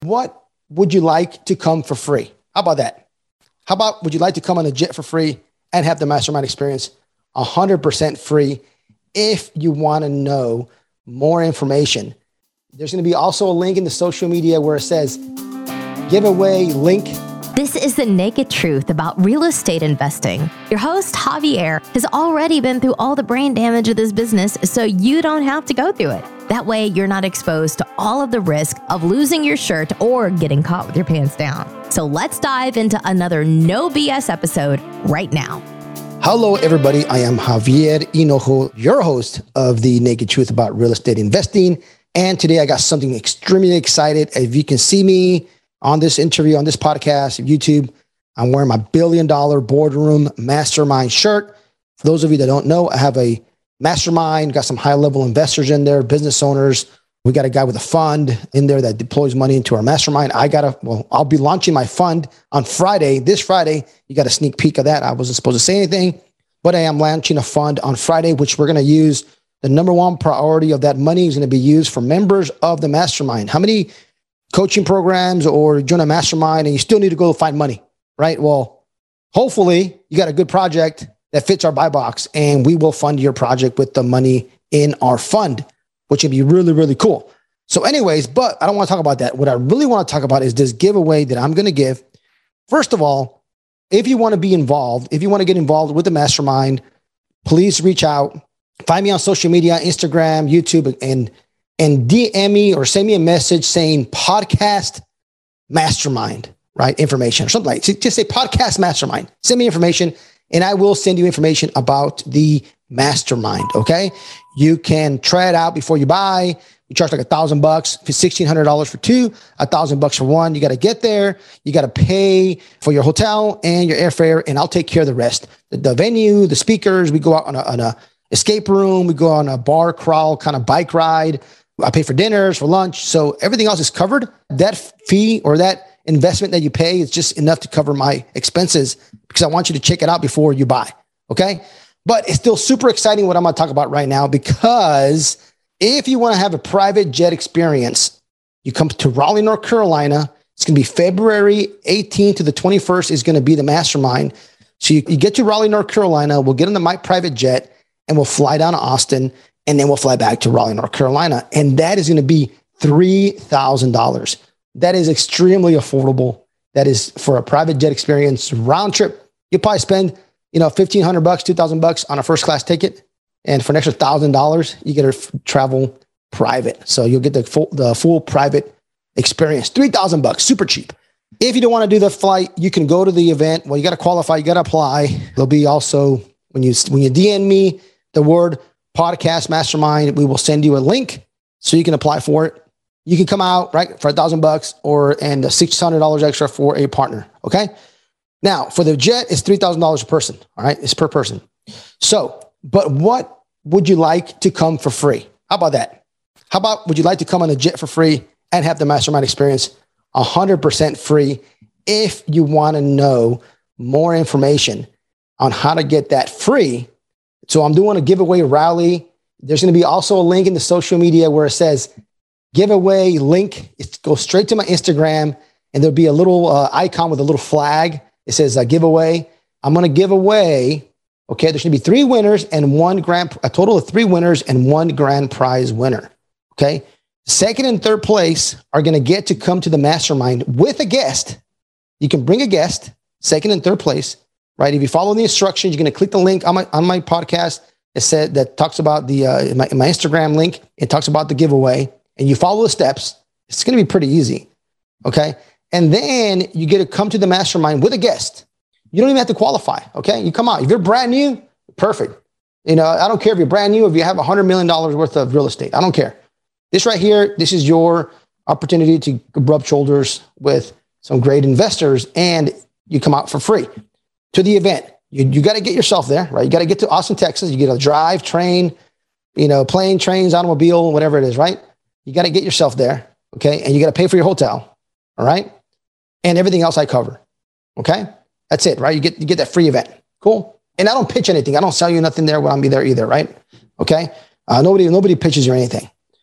what would you like to come for free? How about that? How about would you like to come on a jet for free and have the mastermind experience 100% free? If you want to know more information, there's going to be also a link in the social media where it says giveaway link. This is the naked truth about real estate investing. Your host, Javier, has already been through all the brain damage of this business, so you don't have to go through it. That way, you're not exposed to all of the risk of losing your shirt or getting caught with your pants down. So let's dive into another no BS episode right now. Hello, everybody. I am Javier Hinojo, your host of the Naked Truth about Real Estate Investing. And today I got something extremely excited. If you can see me on this interview, on this podcast, YouTube, I'm wearing my $1 billion boardroom mastermind shirt. For those of you that don't know, I have a mastermind, got some high-level investors in there, business owners. We got a guy with a fund in there that deploys money into our mastermind. I'll be launching my fund on Friday. This Friday, you got a sneak peek of that. I wasn't supposed to say anything, but I am launching a fund on Friday, which we're going to use. The number one priority of that money is going to be used for members of the mastermind. How many coaching programs or join a mastermind and you still need to go find money, right? Well, hopefully you got a good project that fits our buy box and we will fund your project with the money in our fund, which would be really, really cool. So anyways, but I don't want to talk about that. What I really want to talk about is this giveaway that I'm going to give. First of all, if you want to be involved, if you want to get involved with the mastermind, please reach out, find me on social media, Instagram, YouTube, and DM me or send me a message saying podcast mastermind, right? Information or something like that. Just say podcast mastermind. Send me information and I will send you information about the mastermind. Okay. You can try it out before you buy. We charge like $1,000 for $1,600 for two, $1,000 for one. You got to get there. You got to pay for your hotel and your airfare, and I'll take care of the rest. The venue, the speakers, we go out on a escape room. We go on a bar crawl kind of bike ride. I pay for dinners, for lunch. So everything else is covered. That fee or that investment that you pay is just enough to cover my expenses because I want you to check it out before you buy. Okay. But it's still super exciting what I'm going to talk about right now, because if you want to have a private jet experience, you come to Raleigh, North Carolina. It's going to be February 18th to the 21st is going to be the mastermind. So you get to Raleigh, North Carolina. We'll get on my private jet and we'll fly down to Austin. And then we'll fly back to Raleigh, North Carolina. And that is going to be $3,000. That is extremely affordable. That is for a private jet experience round trip. You'll probably spend, $1,500, $2,000 on a first class ticket. And for an extra $1,000, you get to travel private. So you'll get the full private experience. $3,000, super cheap. If you don't want to do the flight, you can go to the event. Well, you got to qualify. You got to apply. There'll be also, when you DM me the word podcast mastermind, we will send you a link so you can apply for it. You can come out right for $1,000 and $600 extra for a partner. Okay. Now for the jet, it's $3,000 a person. All right. It's per person. So, but what would you like to come for free? How about that? How about would you like to come on a jet for free and have the mastermind experience 100% free? If you want to know more information on how to get that free, so I'm doing a giveaway rally. There's going to be also a link in the social media where it says giveaway link. It goes straight to my Instagram and there'll be a little icon with a little flag. It says giveaway. I'm going to give away. Okay. There should be three winners and a total of three winners and one grand prize winner. Okay. Second and third place are going to get to come to the mastermind with a guest. You can bring a guest, second and third place. Right. If you follow the instructions, you're going to click the link on my podcast. It said that talks about the my Instagram link. It talks about the giveaway, and you follow the steps. It's going to be pretty easy. Okay. And then you get to come to the mastermind with a guest. You don't even have to qualify. Okay. You come out. If you're brand new, perfect. I don't care if you're brand new, if you have $100 million worth of real estate. I don't care. This right here, this is your opportunity to rub shoulders with some great investors, and you come out for free to the event. You got to get yourself there, right? You got to get to Austin, Texas. You get to drive, train, plane, trains, automobile, whatever it is, right? You got to get yourself there, okay? And you got to pay for your hotel, all right? And everything else I cover, okay? That's it, right? You get that free event. Cool. And I don't pitch anything. I don't sell you nothing there when I'm be there either, right? Okay? Nobody pitches you anything.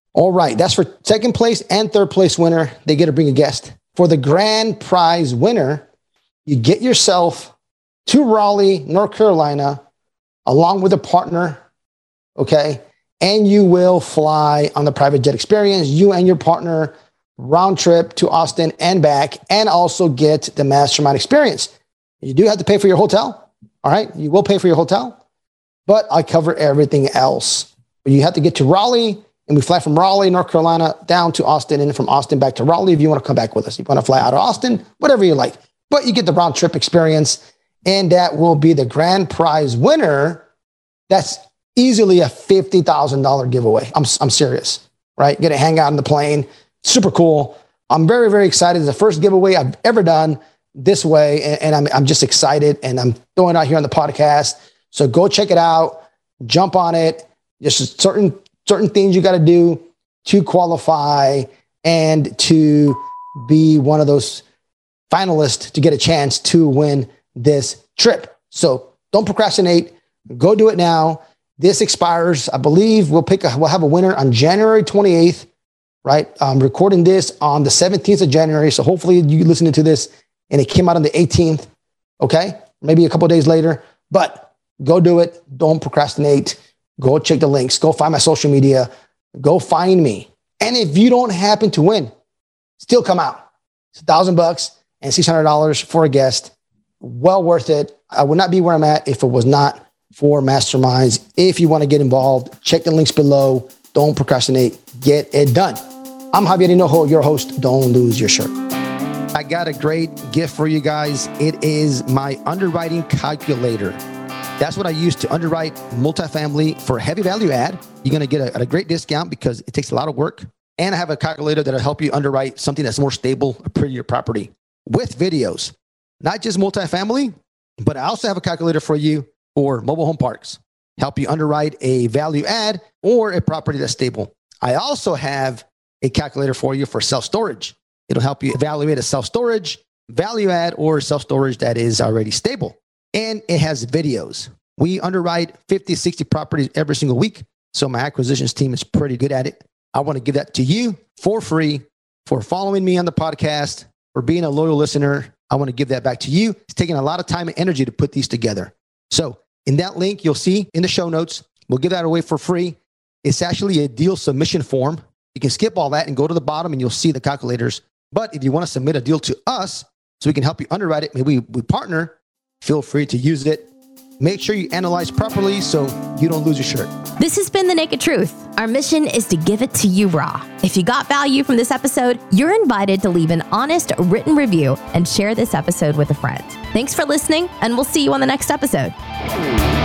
All right, that's for second place and third place winner. They get to bring a guest. For the grand prize winner, you get yourself to Raleigh, North Carolina, along with a partner, okay? And you will fly on the private jet experience, you and your partner, round trip to Austin and back, and also get the mastermind experience. You do have to pay for your hotel, all right? You will pay for your hotel, but I cover everything else. But you have to get to Raleigh, and we fly from Raleigh, North Carolina, down to Austin, and from Austin back to Raleigh if you want to come back with us. You want to fly out of Austin, whatever you like. But you get the round trip experience, and that will be the grand prize winner. That's easily a $50,000 giveaway. I'm serious, right? Get to hang out on the plane. Super cool. I'm very, very excited. It's the first giveaway I've ever done this way, and I'm just excited, and I'm throwing it out here on the podcast. So go check it out. Jump on it. Just certain things you got to do to qualify and to be one of those finalists to get a chance to win this trip. So don't procrastinate. Go do it now. This expires, I believe we'll have a winner on January 28th, right? I'm recording this on the 17th of January. So hopefully you listening to this and it came out on the 18th. Okay. Maybe a couple of days later, but go do it. Don't procrastinate. Go check the links. Go find my social media. Go find me. And if you don't happen to win, still come out. It's $1,000 and $600 for a guest. Well worth it. I would not be where I'm at if it was not for masterminds. If you want to get involved, check the links below. Don't procrastinate. Get it done. I'm Javier Hinojo, your host. Don't lose your shirt. I got a great gift for you guys. It is my underwriting calculator. That's what I use to underwrite multifamily for a heavy value add. You're going to get a great discount because it takes a lot of work. And I have a calculator that'll help you underwrite something that's more stable, a prettier property with videos. Not just multifamily, but I also have a calculator for you for mobile home parks. Help you underwrite a value add or a property that's stable. I also have a calculator for you for self-storage. It'll help you evaluate a self-storage, value add, or self-storage that is already stable. And it has videos. We underwrite 50, 60 properties every single week. So my acquisitions team is pretty good at it. I want to give that to you for free for following me on the podcast, for being a loyal listener. I want to give that back to you. It's taking a lot of time and energy to put these together. So in that link, you'll see in the show notes, we'll give that away for free. It's actually a deal submission form. You can skip all that and go to the bottom and you'll see the calculators. But if you want to submit a deal to us so we can help you underwrite it, maybe we partner, feel free to use it. Make sure you analyze properly so you don't lose your shirt. This has been The Naked Truth. Our mission is to give it to you raw. If you got value from this episode, you're invited to leave an honest written review and share this episode with a friend. Thanks for listening, and we'll see you on the next episode.